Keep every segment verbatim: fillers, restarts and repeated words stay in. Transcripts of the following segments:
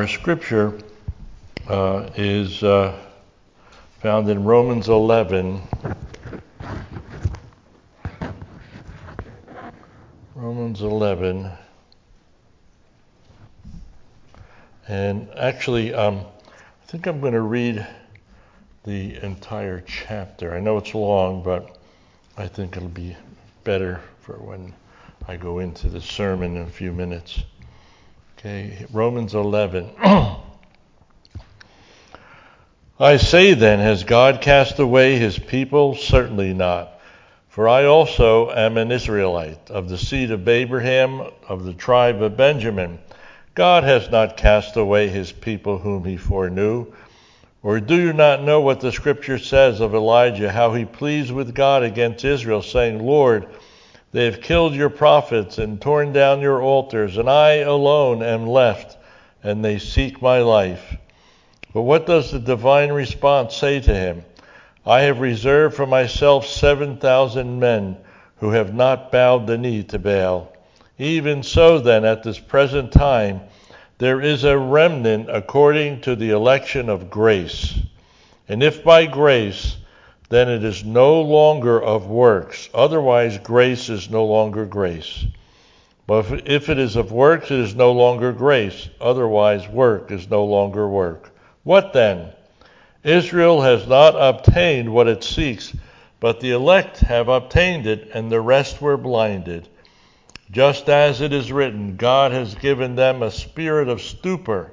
Our scripture uh, is uh, found in Romans eleven. Romans eleven. And actually, um, I think I'm going to read the entire chapter. I know it's long, but I think it'll be better for when I go into the sermon in a few minutes. Okay, Romans eleven. I say then, has God cast away his people? Certainly not. For I also am an Israelite, of the seed of Abraham, of the tribe of Benjamin. God has not cast away his people whom he foreknew. Or do you not know what the scripture says of Elijah, how he pleased with God against Israel, saying, Lord, they have killed your prophets and torn down your altars, and I alone am left, and they seek my life. But what does the divine response say to him? I have reserved for myself seven thousand men who have not bowed the knee to Baal. Even so then, at this present time, there is a remnant according to the election of grace. And if by grace, then it is no longer of works. Otherwise, grace is no longer grace. But if it is of works, it is no longer grace. Otherwise, work is no longer work. What then? Israel has not obtained what it seeks, but the elect have obtained it, and the rest were blinded. Just as it is written, God has given them a spirit of stupor,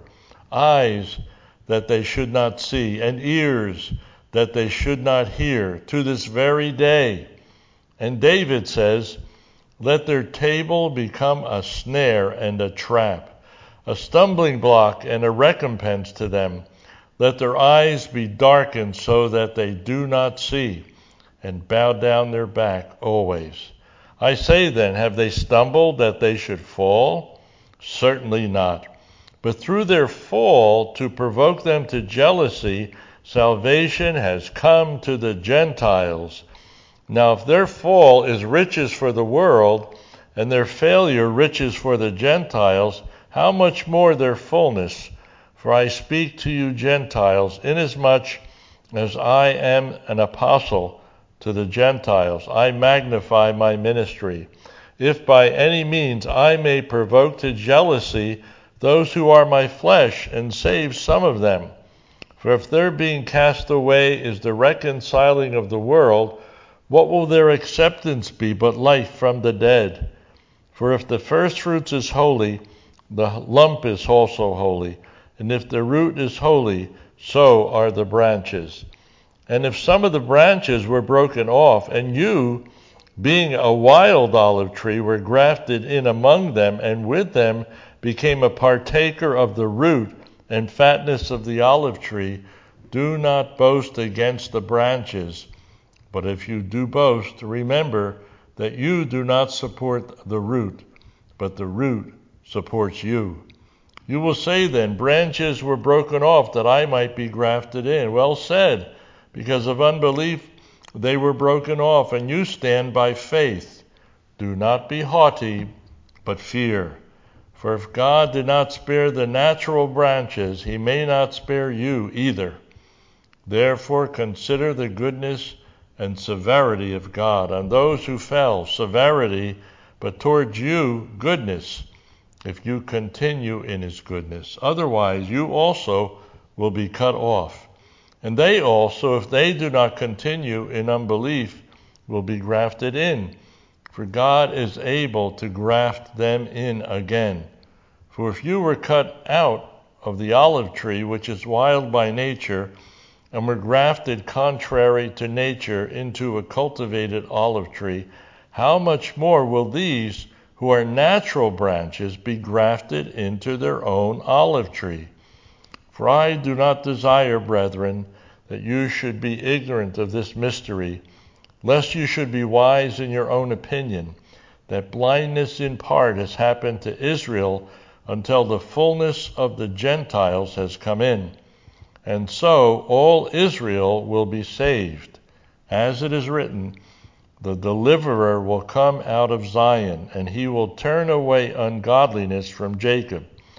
eyes that they should not see, and ears that they should not hear, to this very day. And David says, let their table become a snare and a trap, a stumbling block and a recompense to them. Let their eyes be darkened so that they do not see, and bow down their back always. I say then, have they stumbled that they should fall? Certainly not. But through their fall, to provoke them to jealousy, salvation has come to the Gentiles. Now if their fall is riches for the world, and their failure riches for the Gentiles, how much more their fullness? For I speak to you Gentiles, inasmuch as I am an apostle to the Gentiles, I magnify my ministry, if by any means I may provoke to jealousy those who are my flesh, and save some of them. For if their being cast away is the reconciling of the world, what will their acceptance be but life from the dead? For if the firstfruits is holy, the lump is also holy. And if the root is holy, so are the branches. And if some of the branches were broken off, and you, being a wild olive tree, were grafted in among them, and with them became a partaker of the root and fatness of the olive tree, do not boast against the branches. But if you do boast, remember that you do not support the root, but the root supports you. You will say then, branches were broken off that I might be grafted in. Well said, because of unbelief they were broken off, and you stand by faith. Do not be haughty, but fear. For if God did not spare the natural branches, he may not spare you either. Therefore consider the goodness and severity of God on those who fell, severity, but towards you goodness, if you continue in his goodness. Otherwise, you also will be cut off. And they also, if they do not continue in unbelief, will be grafted in. For God is able to graft them in again. For if you were cut out of the olive tree, which is wild by nature, and were grafted contrary to nature into a cultivated olive tree, how much more will these who are natural branches be grafted into their own olive tree? For I do not desire, brethren, that you should be ignorant of this mystery, lest you should be wise in your own opinion, that blindness in part has happened to Israel until the fullness of the Gentiles has come in. And so all Israel will be saved. As it is written, the deliverer will come out of Zion, and he will turn away ungodliness from Jacob.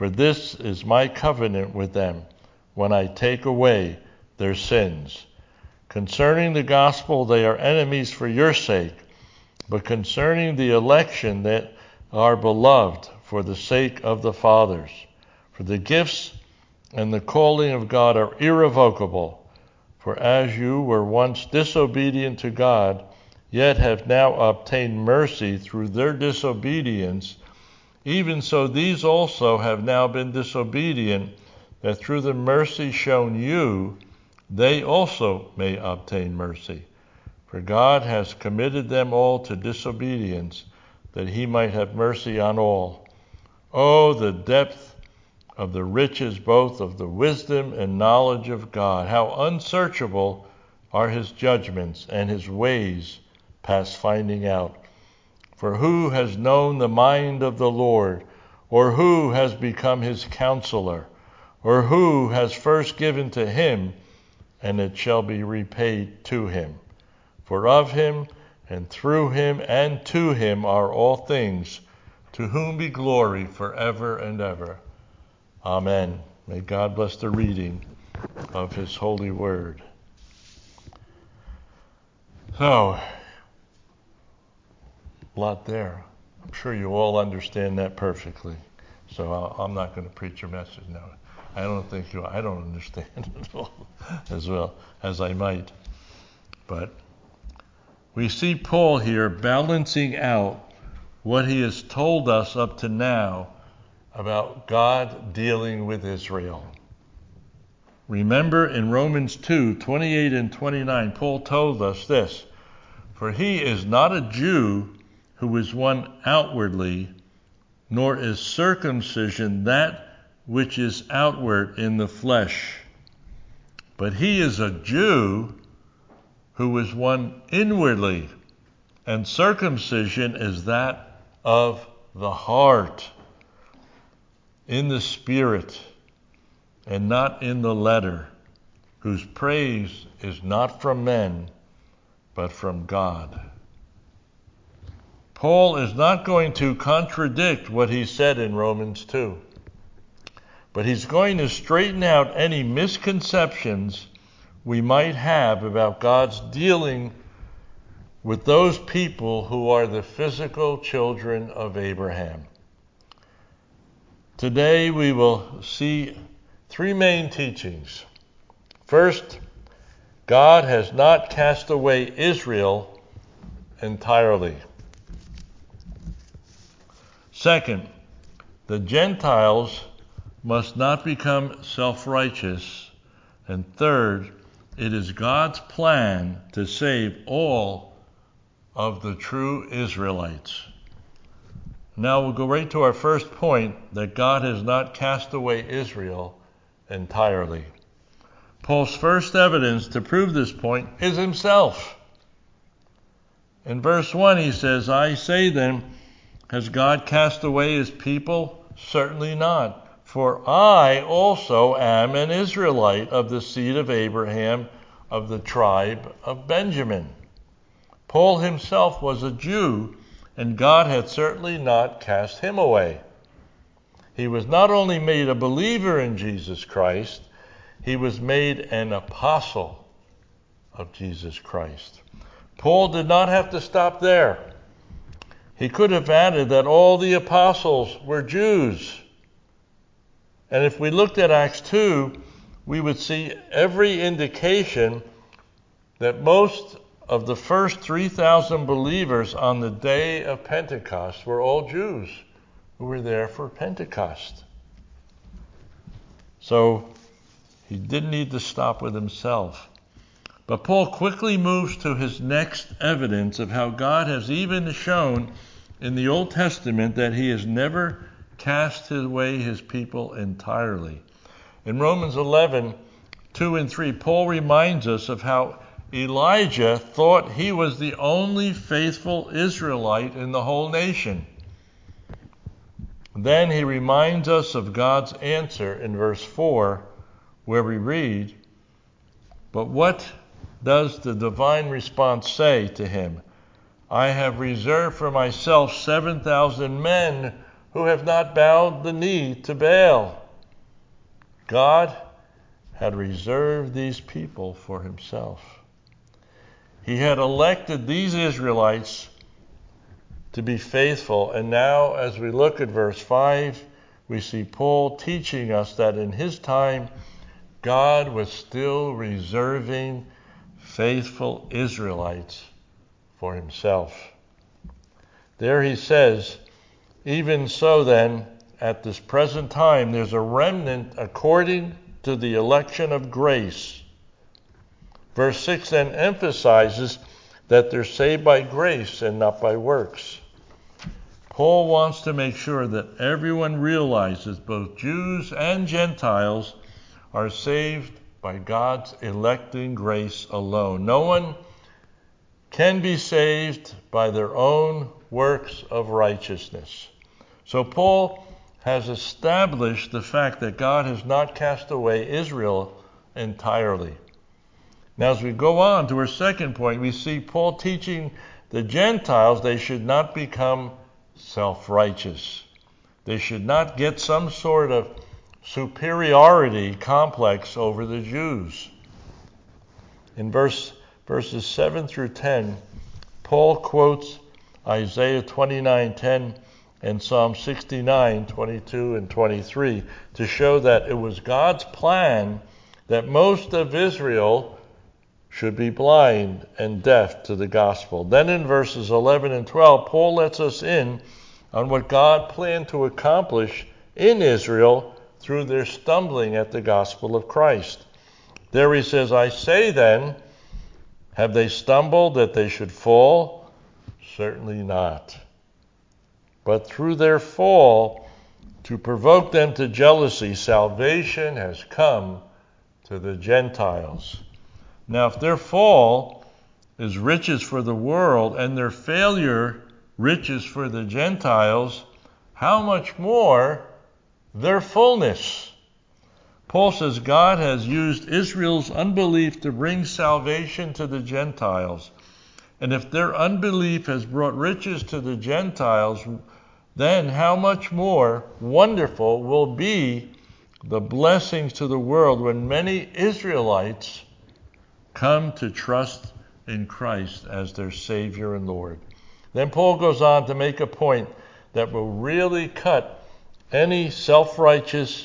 For this is my covenant with them, when I take away their sins. Concerning the gospel, they are enemies for your sake, but concerning the election, that are beloved for the sake of the fathers. For the gifts and the calling of God are irrevocable. For as you were once disobedient to God, yet have now obtained mercy through their disobedience, even so these also have now been disobedient, that through the mercy shown you, they also may obtain mercy. For God has committed them all to disobedience, that he might have mercy on all. Oh, the depth of the riches both of the wisdom and knowledge of God! How unsearchable are his judgments, and his ways past finding out. For who has known the mind of the Lord, or who has become his counselor, or who has first given to him, and it shall be repaid to him? For of him, and through him, and to him are all things, to whom be glory forever and ever. Amen. May God bless the reading of his holy word. So, a lot there. I'm sure you all understand that perfectly. So I'll, I'm not going to preach a message now. I don't think you, I don't understand it all as well as I might. But we see Paul here balancing out what he has told us up to now about God dealing with Israel. Remember in Romans two, twenty-eight and twenty-nine, Paul told us this: For he is not a Jew who is one outwardly, nor is circumcision that which is outward in the flesh, but he is a Jew who is one inwardly, and circumcision is that of the heart, in the spirit, and not in the letter, whose praise is not from men, but from God. Paul is not going to contradict what he said in Romans two, but he's going to straighten out any misconceptions we might have about God's dealing with those people who are the physical children of Abraham. Today we will see three main teachings. First, God has not cast away Israel entirely. Second, the Gentiles must not become self-righteous. And third, it is God's plan to save all of the true Israelites. Now we'll go right to our first point, that God has not cast away Israel entirely. Paul's first evidence to prove this point is himself. In verse one he says, I say then, has God cast away his people? Certainly not. For I also am an Israelite of the seed of Abraham, of the tribe of Benjamin. Paul himself was a Jew, and God had certainly not cast him away. He was not only made a believer in Jesus Christ, he was made an apostle of Jesus Christ. Paul did not have to stop there. He could have added that all the apostles were Jews. And if we looked at Acts two, we would see every indication that most of the first three thousand believers on the day of Pentecost were all Jews who were there for Pentecost. So he didn't need to stop with himself. But Paul quickly moves to his next evidence of how God has even shown in the Old Testament that he has never cast away his people entirely. In Romans eleven, two and three, Paul reminds us of how Elijah thought he was the only faithful Israelite in the whole nation. Then he reminds us of God's answer in verse four, where we read, but what does the divine response say to him? I have reserved for myself seven thousand men who have not bowed the knee to Baal. God had reserved these people for himself. He had elected these Israelites to be faithful. And now, as we look at verse five, we see Paul teaching us that in his time, God was still reserving faithful Israelites for himself. There he says, even so then, at this present time, there's a remnant according to the election of grace. Verse six then emphasizes that they're saved by grace and not by works. Paul wants to make sure that everyone realizes, both Jews and Gentiles, are saved by God's electing grace alone. No one can be saved by their own works of righteousness. So Paul has established the fact that God has not cast away Israel entirely. Now, as we go on to our second point, we see Paul teaching the Gentiles they should not become self-righteous. They should not get some sort of superiority complex over the Jews. In verse verses seven through ten, Paul quotes Isaiah twenty-nine ten and Psalm sixty-nine twenty-two and twenty-three to show that it was God's plan that most of Israel should be blind and deaf to the gospel. Then in verses eleven and twelve, Paul lets us in on what God planned to accomplish in Israel through their stumbling at the gospel of Christ. There he says, I say then, have they stumbled that they should fall? Certainly not. But through their fall, to provoke them to jealousy, salvation has come to the Gentiles. Now, if their fall is riches for the world and their failure riches for the Gentiles, how much more their fullness? Paul says God has used Israel's unbelief to bring salvation to the Gentiles. And if their unbelief has brought riches to the Gentiles, then how much more wonderful will be the blessings to the world when many Israelites come to trust in Christ as their Savior and Lord. Then Paul goes on to make a point that will really cut any self-righteous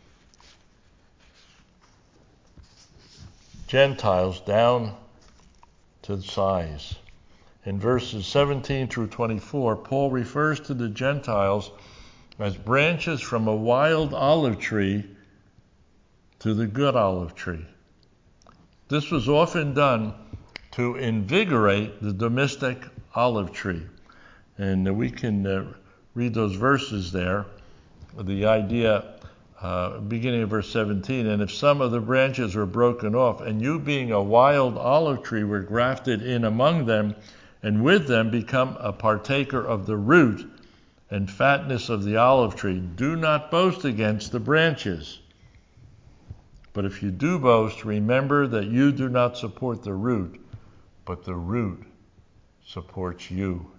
Gentiles down to size. In verses seventeen through twenty-four, Paul refers to the Gentiles as branches from a wild olive tree to the good olive tree. This was often done to invigorate the domestic olive tree. And we can uh, read those verses there. The idea, uh, beginning of verse seventeen, and if some of the branches were broken off, and you being a wild olive tree were grafted in among them, and with them become a partaker of the root and fatness of the olive tree, do not boast against the branches. But if you do boast, remember that you do not support the root, but the root supports you.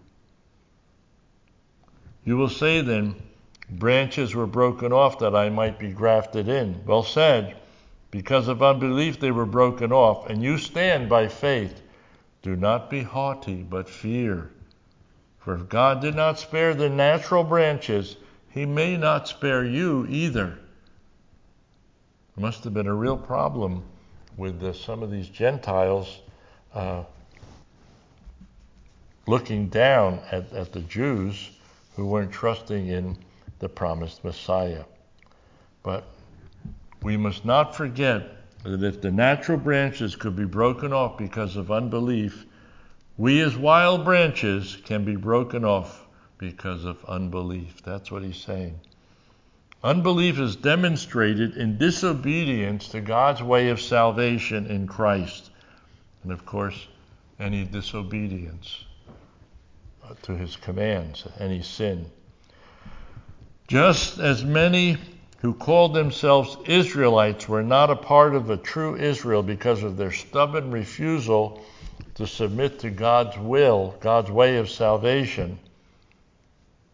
You will say then, branches were broken off that I might be grafted in. Well said, because of unbelief they were broken off, and you stand by faith. Do not be haughty, but fear. For if God did not spare the natural branches, he may not spare you either. It must have been a real problem with uh, some of these Gentiles uh, looking down at, at the Jews who weren't trusting in the promised Messiah. But we must not forget that if the natural branches could be broken off because of unbelief, we as wild branches can be broken off because of unbelief. That's what he's saying. Unbelief is demonstrated in disobedience to God's way of salvation in Christ. And of course, any disobedience to his commands, any sin. Just as many who called themselves Israelites were not a part of a true Israel because of their stubborn refusal to submit to God's will, God's way of salvation,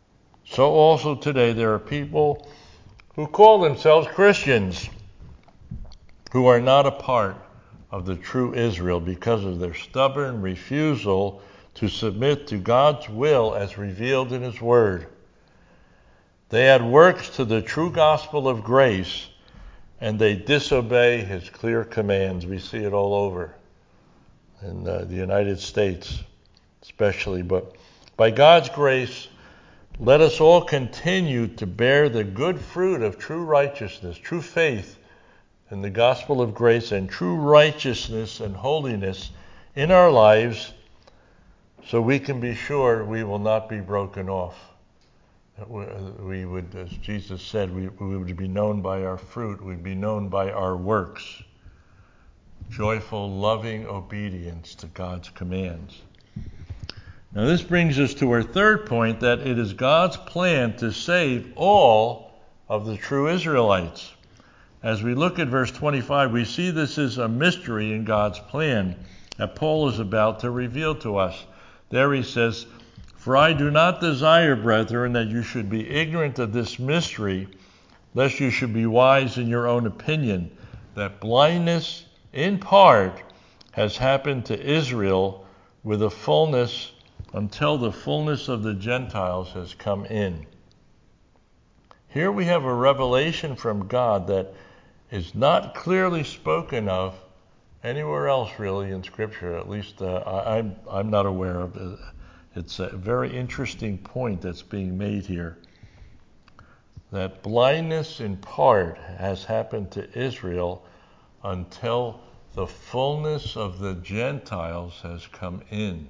so also today there are people who call themselves Christians who are not a part of the true Israel because of their stubborn refusal to submit to God's will as revealed in His Word. They add works to the true gospel of grace, and they disobey His clear commands. We see it all over in uh, the United States especially. But by God's grace, let us all continue to bear the good fruit of true righteousness, true faith in the gospel of grace, and true righteousness and holiness in our lives, so we can be sure we will not be broken off. We would, as Jesus said, we, we would be known by our fruit, we'd be known by our works. Joyful, loving obedience to God's commands. Now this brings us to our third point, that it is God's plan to save all of the true Israelites. As we look at verse twenty-five, we see this is a mystery in God's plan that Paul is about to reveal to us. There he says, "For I do not desire, brethren, that you should be ignorant of this mystery, lest you should be wise in your own opinion, that blindness in part has happened to Israel with the fullness until the fullness of the Gentiles has come in." Here we have a revelation from God that is not clearly spoken of anywhere else really in Scripture. At least uh, I, I'm, I'm not aware of it. It's a very interesting point that's being made here. That blindness in part has happened to Israel until the fullness of the Gentiles has come in.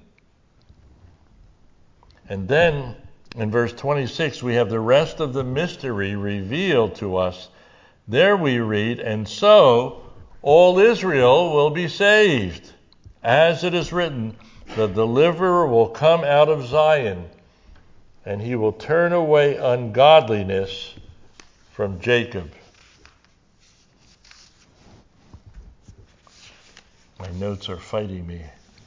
And then in verse twenty-six, we have the rest of the mystery revealed to us. There we read, "And so all Israel will be saved. As it is written, the deliverer will come out of Zion, and he will turn away ungodliness from Jacob." My notes are fighting me.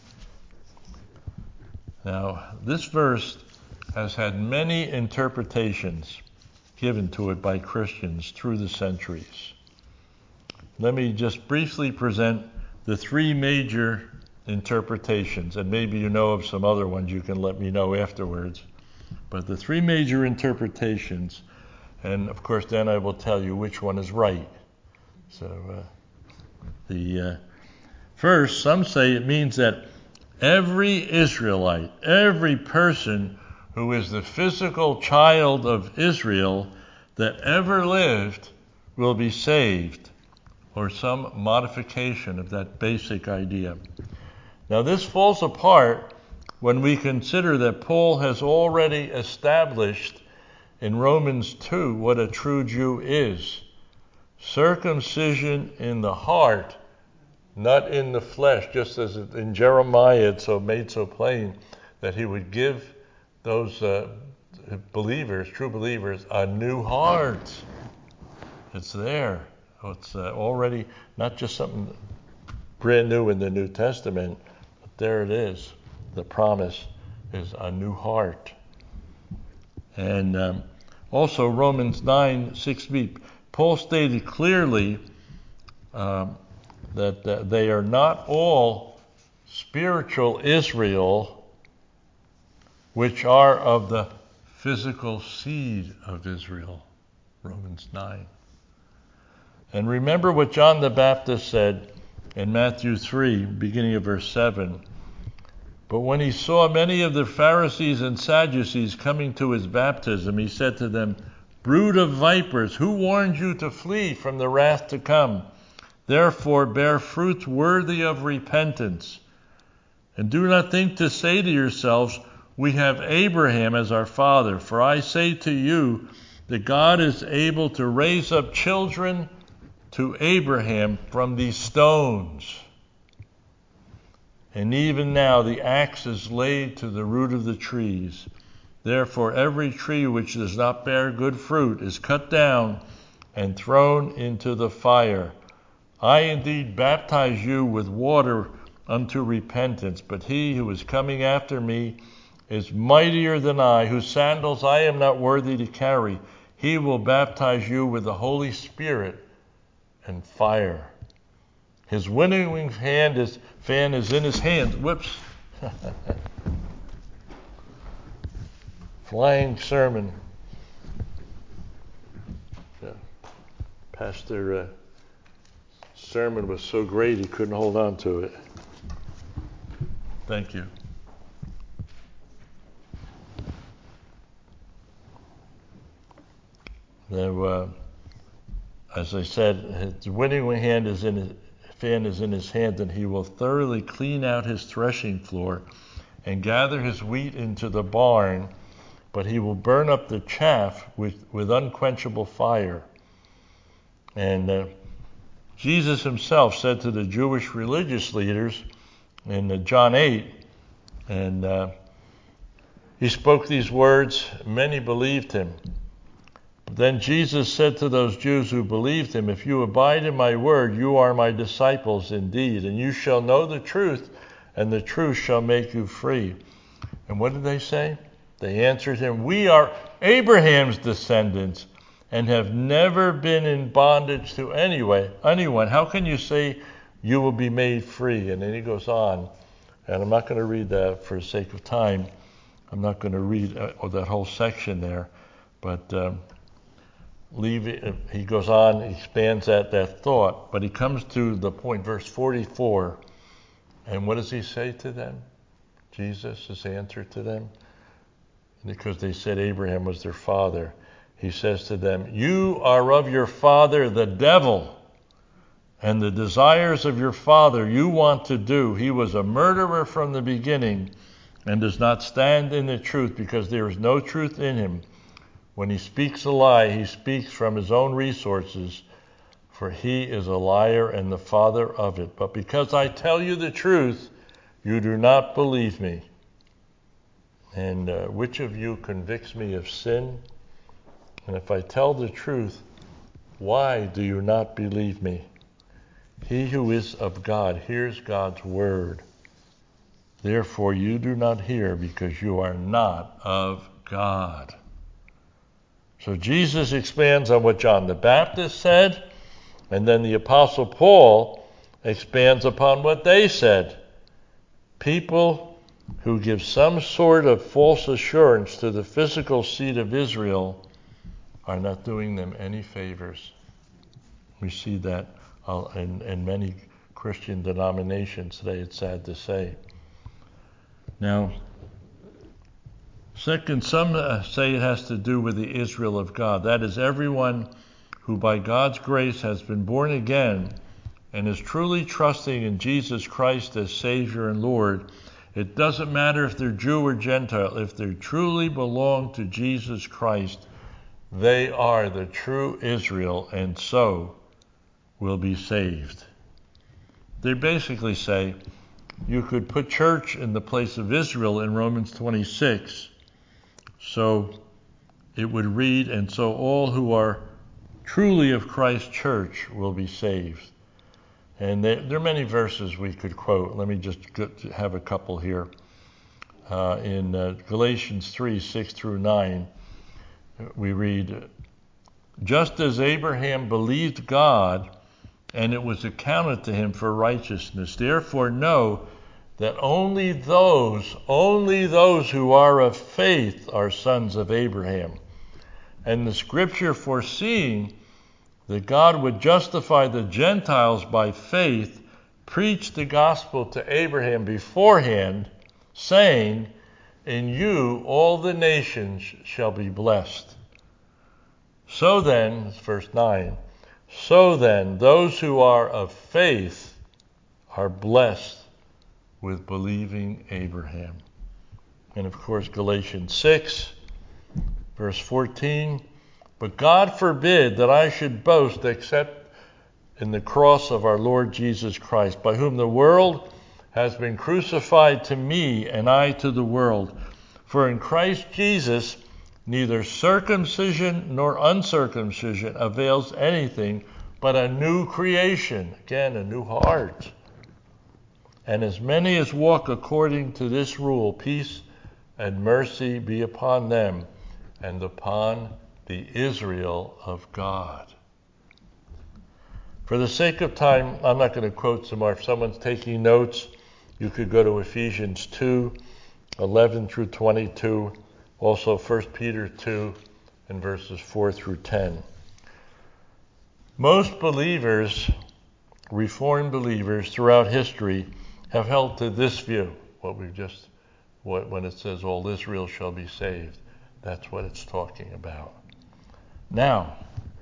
Now, this verse has had many interpretations given to it by Christians through the centuries. Let me just briefly present the three major interpretations, and maybe you know of some other ones, you can let me know afterwards. But the three major interpretations, and of course then I will tell you which one is right. So uh, the uh, first, some say it means that every Israelite, every person who is the physical child of Israel that ever lived will be saved, or some modification of that basic idea. Now this falls apart when we consider that Paul has already established in Romans two what a true Jew is. Circumcision in the heart, not in the flesh, just as in Jeremiah it's so made so plain that he would give those uh, believers, true believers, a new heart. It's there. It's uh, already not just something brand new in the New Testament, but there it is. The promise is a new heart. And um, also Romans nine, six b, Paul stated clearly um, that uh, they are not all spiritual Israel, which are of the physical seed of Israel. Romans nine. And remember what John the Baptist said in Matthew three, beginning of verse seven. "But when he saw many of the Pharisees and Sadducees coming to his baptism, he said to them, 'Brood of vipers, who warned you to flee from the wrath to come? Therefore bear fruits worthy of repentance. And do not think to say to yourselves, we have Abraham as our father. For I say to you that God is able to raise up children to Abraham from these stones. And even now the axe is laid to the root of the trees. Therefore every tree which does not bear good fruit is cut down and thrown into the fire. I indeed baptize you with water unto repentance, but he who is coming after me is mightier than I, whose sandals I am not worthy to carry. He will baptize you with the Holy Spirit and fire. His winnowing hand is, fan is in his hand. Whoops. Flying sermon. Yeah. Pastor uh, sermon was so great he couldn't hold on to it. Thank you. Now, uh, as I said, his winning hand is in his fan is in his hand, and he will thoroughly clean out his threshing floor and gather his wheat into the barn, but he will burn up the chaff with, with unquenchable fire. And uh, Jesus himself said to the Jewish religious leaders in uh, John eight, and uh, he spoke these words, many believed him. Then Jesus said to those Jews who believed him, if you abide in my word, you are my disciples indeed, and you shall know the truth, and the truth shall make you free. And what did they say? They answered him, we are Abraham's descendants and have never been in bondage to anyway, anyone. How can you say you will be made free? And then he goes on, and I'm not going to read that for the sake of time. I'm not going to read uh, that whole section there, but um, leave it, he goes on, he expands that, that thought, but he comes to the point, verse forty-four, and what does he say to them? Jesus, his answer to them, because they said Abraham was their father, he says to them, you are of your father the devil, and the desires of your father you want to do. He was a murderer from the beginning and does not stand in the truth, because there is no truth in him. When he speaks a lie, he speaks from his own resources, for he is a liar and the father of it. But because I tell you the truth, you do not believe me. And uh, which of you convicts me of sin? And if I tell the truth, why do you not believe me? He who is of God hears God's word. Therefore you do not hear, because you are not of God. So Jesus expands on what John the Baptist said, and then the Apostle Paul expands upon what they said. People who give some sort of false assurance to the physical seed of Israel are not doing them any favors. We see that uh, in, in many Christian denominations today, it's sad to say. Now, second, some uh, say it has to do with the Israel of God. That is, everyone who by God's grace has been born again and is truly trusting in Jesus Christ as Savior and Lord. It doesn't matter if they're Jew or Gentile. If they truly belong to Jesus Christ, they are the true Israel, and so will be saved. They basically say you could put church in the place of Israel in Romans twenty-six. So it would read, and so all who are truly of Christ's church will be saved. And there, there are many verses we could quote. Let me just have a couple here. Uh, in uh, Galatians three, six through nine, we read, just as Abraham believed God, and it was accounted to him for righteousness. Therefore know that only those, only those who are of faith are sons of Abraham. And the scripture, foreseeing that God would justify the Gentiles by faith, preached the gospel to Abraham beforehand, saying, in you all the nations shall be blessed. So then, verse nine, so then those who are of faith are blessed with believing Abraham. And of course, Galatians six, verse fourteen, but God forbid that I should boast except in the cross of our Lord Jesus Christ, by whom the world has been crucified to me and I to the world. For in Christ Jesus neither circumcision nor uncircumcision avails anything, but a new creation, again, a new heart. And as many as walk according to this rule, peace and mercy be upon them and upon the Israel of God. For the sake of time, I'm not going to quote some more. If someone's taking notes, you could go to Ephesians two, eleven through twenty-two, also First Peter two, and verses four through ten. Most believers, Reformed believers throughout history, have held to this view, what we've just, what, when it says all Israel shall be saved, that's what it's talking about. Now,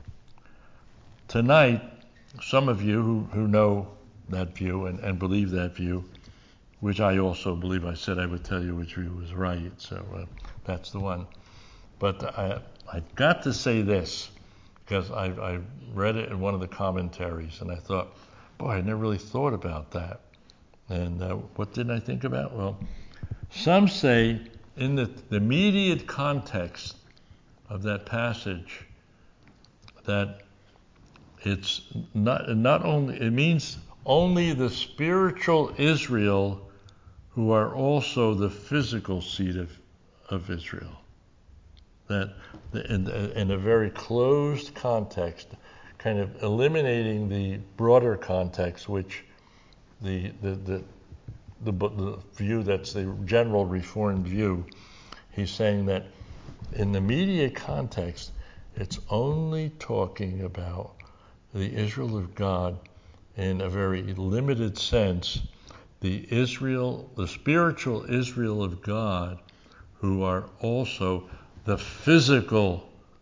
tonight, some of you who, who know that view and, and believe that view, which I also believe, I said I would tell you which view was right, so uh, that's the one. But I, I've got to say this, because I, I read it in one of the commentaries, and I thought, boy, I never really thought about that. And uh, what did I think about? Well, some say in the, the immediate context of that passage that it's not not only, it means only the spiritual Israel who are also the physical seed of, of Israel. That in, in a very closed context, kind of eliminating the broader context, which the the the, the, the view that's the general Reformed view, he's saying that in the immediate context, it's only talking about the Israel of God in a very limited sense, the Israel, the spiritual Israel of God, who are also the physical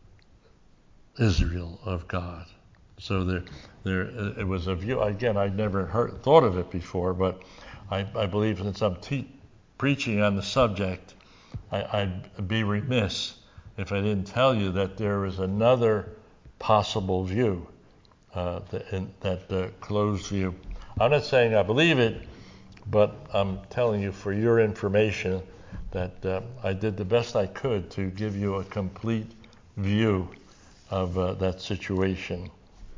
Israel of God. So there, there, it was a view. Again, I'd never heard, thought of it before, but I, I believe since I'm te- preaching on the subject, I, I'd be remiss if I didn't tell you that there is another possible view, uh, that, in, that uh, closed view. I'm not saying I believe it, but I'm telling you for your information that uh, I did the best I could to give you a complete view of uh, that situation.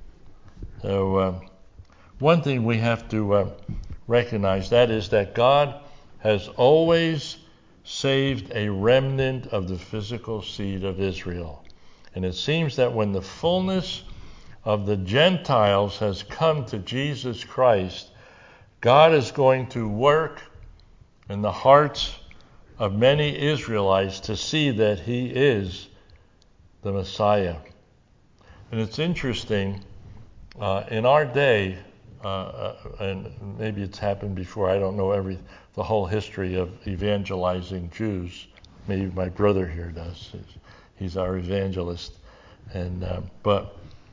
So uh, one thing we have to uh, recognize, that is that God has always saved a remnant of the physical seed of Israel. And it seems that when the fullness of the Gentiles has come to Jesus Christ, God is going to work in the hearts of many Israelites to see that he is the Messiah. And it's interesting, uh, in our day, uh, uh, and maybe it's happened before, I don't know every the whole history of evangelizing Jews. Maybe my brother here does. He's, he's our evangelist. And uh, but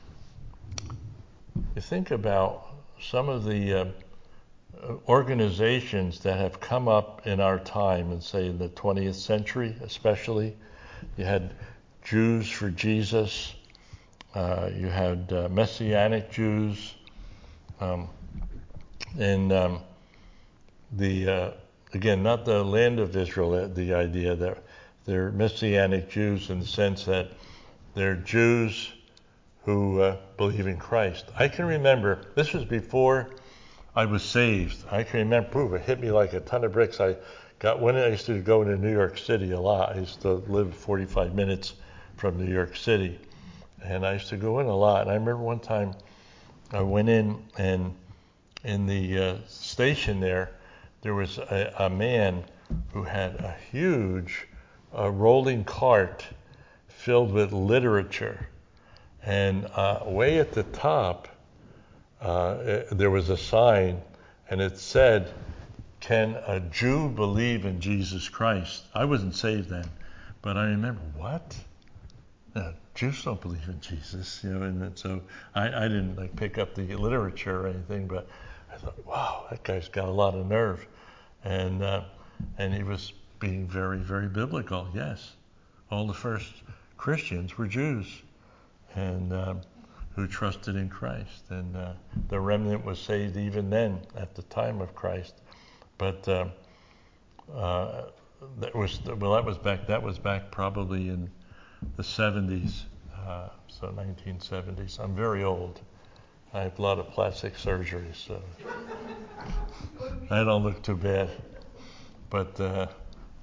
you think about some of the uh, organizations that have come up in our time, and say in the twentieth century especially. You had Jews for Jesus, uh, you had uh, Messianic Jews, um, and um, the uh, again, not the land of Israel, the idea that they're Messianic Jews in the sense that they're Jews who uh, believe in Christ. I can remember, this was before I was saved. I can remember, ooh, it hit me like a ton of bricks. I got when I used to go into New York City a lot. I used to live forty-five minutes from New York City, and I used to go in a lot. And I remember one time I went in, and in the uh, station there, there was a, a man who had a huge uh, rolling cart filled with literature, and uh, way at the top, Uh, there was a sign, and it said, "Can a Jew believe in Jesus Christ?" I wasn't saved then, but I remember, what? No, Jews don't believe in Jesus, you know. And so I, I didn't like pick up the literature or anything, but I thought, wow, that guy's got a lot of nerve, and uh, and he was being very, very biblical. Yes, all the first Christians were Jews, and um, who trusted in Christ, and uh, the remnant was saved even then at the time of Christ. But uh, uh, that was well, that was back. That was back probably in the seventies, uh, so nineteen seventies. I'm very old. I have a lot of plastic surgery, so I don't look too bad. But uh,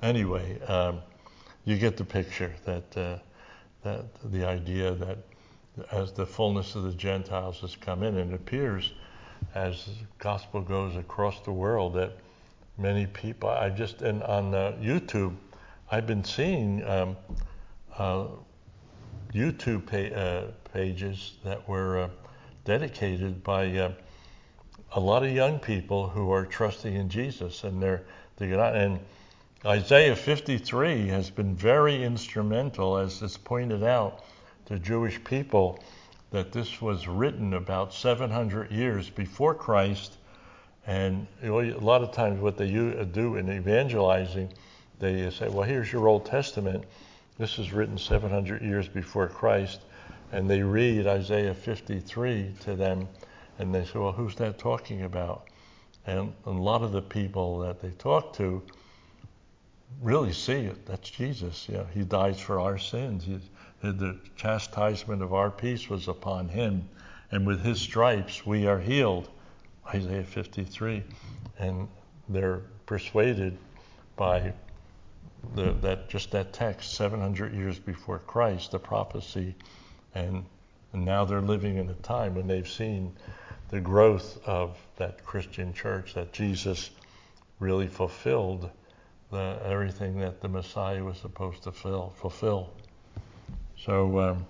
anyway, um, you get the picture that uh, that the idea that as the fullness of the Gentiles has come in, and it appears as the gospel goes across the world that many people, I just, and on uh, YouTube, I've been seeing um, uh, YouTube pa- uh, pages that were uh, dedicated by uh, a lot of young people who are trusting in Jesus, and they're they get out. And Isaiah fifty-three has been very instrumental, as it's pointed out to Jewish people, that this was written about seven hundred years before Christ. And you know, a lot of times what they do in evangelizing, they say, well, here's your Old Testament. This is written seven hundred years before Christ. And they read Isaiah fifty-three to them, and they say, well, who's that talking about? And a lot of the people that they talk to really see it. That's Jesus. Yeah, he dies for our sins. He, the chastisement of our peace was upon him, and with his stripes we are healed. Isaiah fifty-three. And they're persuaded by the, that just that text, seven hundred years before Christ, the prophecy, and, and now they're living in a time when they've seen the growth of that Christian church, that Jesus really fulfilled the, everything that the Messiah was supposed to fill, fulfill. So um,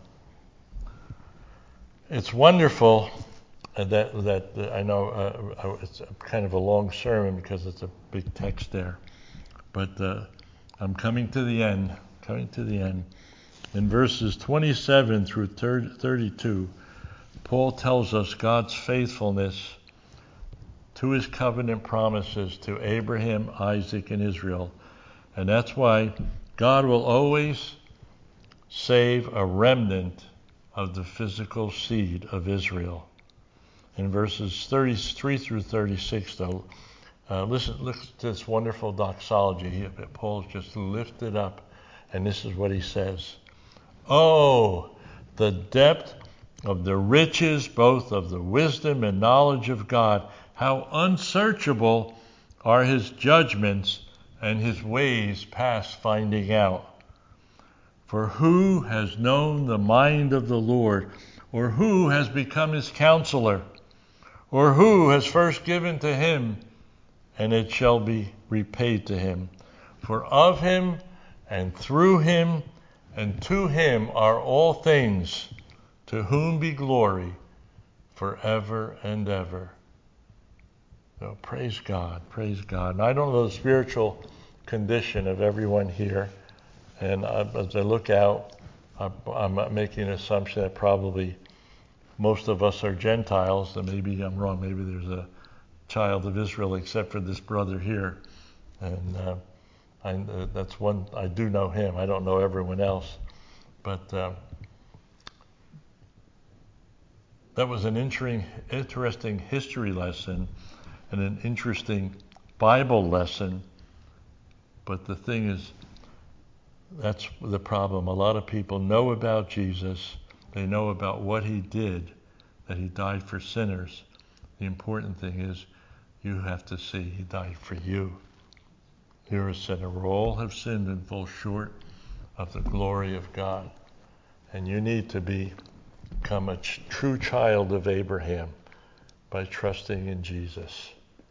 it's wonderful that that uh, I know uh, it's kind of a long sermon because it's a big text there, but uh, I'm coming to the end. Coming to the end. In verses twenty-seven through thirty-two, Paul tells us God's faithfulness to his covenant promises to Abraham, Isaac, and Israel. And that's why God will always save a remnant of the physical seed of Israel. In verses thirty-three through thirty-six, though, uh, listen, listen to this wonderful doxology here that Paul's just lifted up, and this is what he says. Oh, the depth of the riches, both of the wisdom and knowledge of God. How unsearchable are his judgments and his ways past finding out. For who has known the mind of the Lord, or who has become his counselor, or who has first given to him, and it shall be repaid to him? For of him and through him and to him are all things, to whom be glory forever and ever. So praise God, praise God. And I don't know the spiritual condition of everyone here, and I, as I look out, I, I'm making an assumption that probably most of us are Gentiles, and maybe I'm wrong. Maybe there's a child of Israel except for this brother here, and uh, I, uh, that's one. I do know him. I don't know everyone else, but uh, that was an interesting, interesting history lesson and an interesting Bible lesson. But the thing is, that's the problem. A lot of people know about Jesus. They know about what he did, that he died for sinners. The important thing is you have to see he died for you. You're a sinner. We all have sinned and fall short of the glory of God. And you need to be, become a ch- true child of Abraham by trusting in Jesus.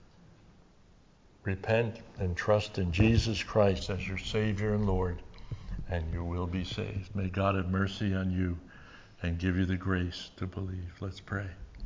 Repent and trust in Jesus Christ as your Savior and Lord, and you will be saved. May God have mercy on you and give you the grace to believe. Let's pray.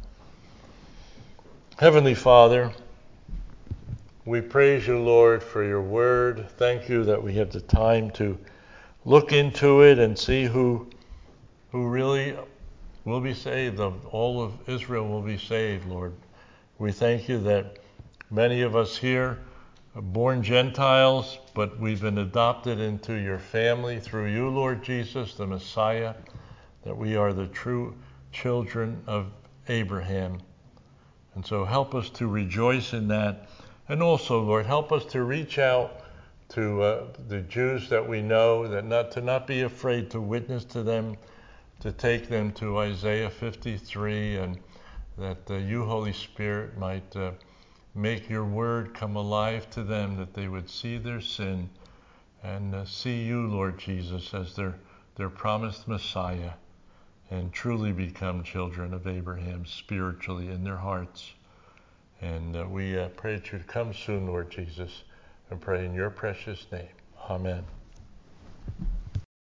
Heavenly Father, we praise you, Lord, for your word. Thank you that we have the time to look into it and see who who really will be saved. All of Israel will be saved, Lord. We thank you that many of us here are born Gentiles, but we've been adopted into your family through you, Lord Jesus, the Messiah, that we are the true children of Abraham. And so help us to rejoice in that. And also, Lord, help us to reach out to uh, the Jews that we know, that not to not be afraid to witness to them, to take them to Isaiah fifty-three, and that uh, you, Holy Spirit, might uh, make your word come alive to them, that they would see their sin and uh, see you, Lord Jesus, as their, their promised Messiah, and truly become children of Abraham spiritually in their hearts. And uh, we uh, pray that you come soon, Lord Jesus, and pray in your precious name. Amen.